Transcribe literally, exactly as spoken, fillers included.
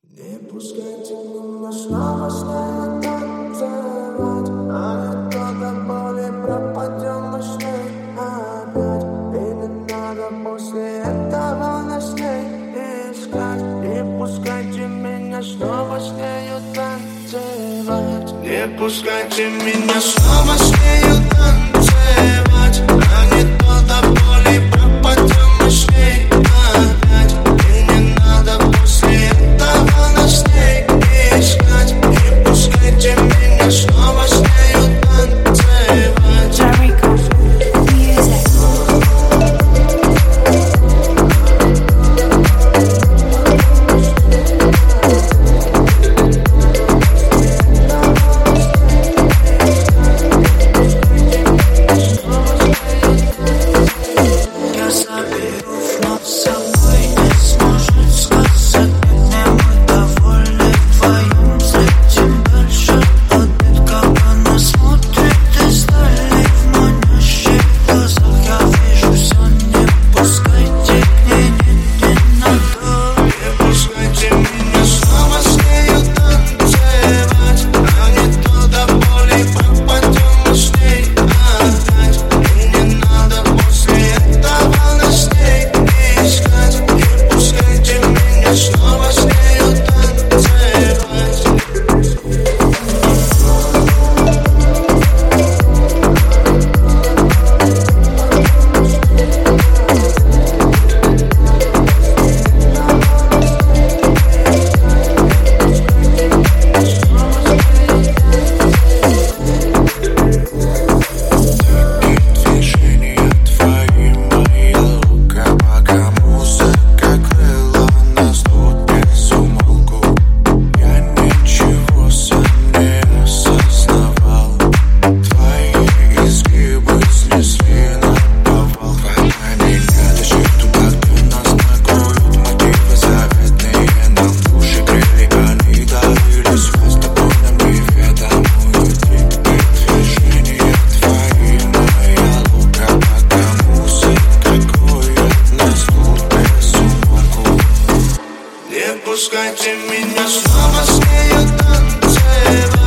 Не пускайте меня снова с ней танцевать, а не то до боли пропадем мы с ней опять. И не надо после этого нас с ней искать. Не пускайте меня снова с нею танцевать. Не пускайте меня снова с нею танцевать, а не то до боли пропадем мы с ней опять. И не надо после этого нас с ней искать. Не пускайте меня снова с нею танцевать. Jericho Music. Я заберу вновь с собой, не сможет сказать мне, мы довольны вдвоем. Взлетим дальше от бед, как она смотрит издали. В манящих глазах я вижу все, не пускайте к ней, нет, не надо. Не пускайте меня снова с нею танцевать, а не то до боли пропадем мы с ней опять. И не надо после этого нас с ней искать. Не пускайте меня снова с нею танцевать. Движения твои, моя лука, пока музыка крыла нас тут без умолку. Я ничего сам не осознавал. Твои изгибы снесли на повал. Хватай меня, тащи туда, где нас накроют мотивы заветные. Нам души грели, они дарили связь с тобой нам неведомую. Движения твои, моя лука, пока музыка кроет нас тут без умолку. Не пускайте меня снова с нею танцевать.